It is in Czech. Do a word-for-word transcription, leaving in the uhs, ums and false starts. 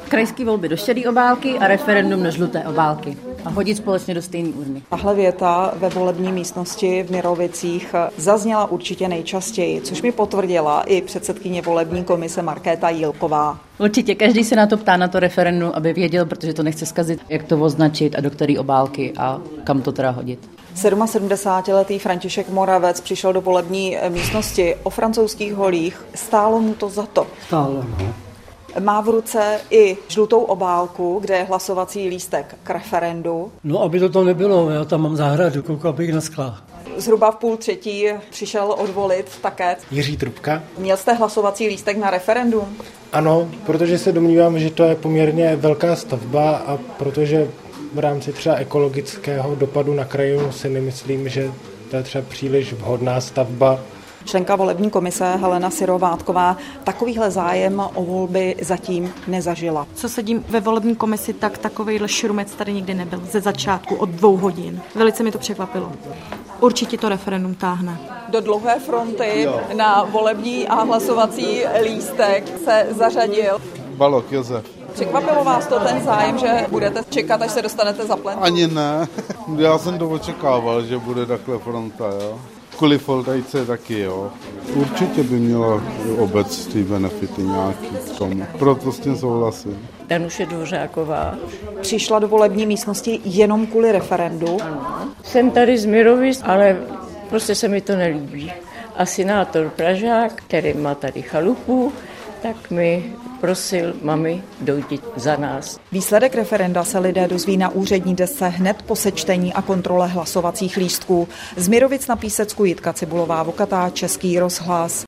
Krajské volby do šedé obálky a referendum do žluté obálky. A hodit společně do stejné urny. Tahle věta ve volební místnosti v Mirovicích zazněla určitě nejčastěji, což mi potvrdila i předsedkyně volební komise Markéta Jílková. Určitě, každý se na to ptá na to referendum, aby věděl, protože to nechce zkazit, jak to označit a do které obálky a kam to teda hodit. sedmasedmdesátiletý František Moravec přišel do volební místnosti o francouzských holích. Stálo mu to za to. Stálo, no. Má v ruce i žlutou obálku, kde je hlasovací lístek k referendu. No, aby to tam nebylo, já tam mám zahradu, koukal bych na skla. Zhruba v půl třetí přišel odvolit také. Jiří Trubka. Měl jste hlasovací lístek na referendum? Ano, protože se domnívám, že to je poměrně velká stavba a protože v rámci třeba ekologického dopadu na krajinu si nemyslím, že to je třeba příliš vhodná stavba. Členka volební komise Helena Syrovátková takovýhle zájem o volby zatím nezažila. Co sedím ve volební komisi, tak takovejhle šrumec tady nikdy nebyl ze začátku od dvou hodin. Velice mi to překvapilo. Určitě to referendum táhne. Do dlouhé fronty na volební a hlasovací lístek se zařadil Balok Josef. Překvapilo vás to ten zájem, že budete čekat, až se dostanete za plentu? Ani ne. Já jsem to očekával, že bude takhle fronta, jo. Kvůli Foldajce taky, jo. Určitě by měla obec ty benefity nějaký k tomu. Proto s tím souhlasím. Danuše Dvořáková. Přišla do volební místnosti jenom kvůli referendu? Jsem tady z Mirovic, ale prostě se mi to nelíbí. A senátor Pražák, který má tady chalupu, tak mi prosil, mami, dojdi za nás. Výsledek referenda se lidé dozví na úřední desce hned po sečtení a kontrole hlasovacích lístků. Z Mirovic na Písecku Jitka Cibulová Vokatá, Český rozhlas.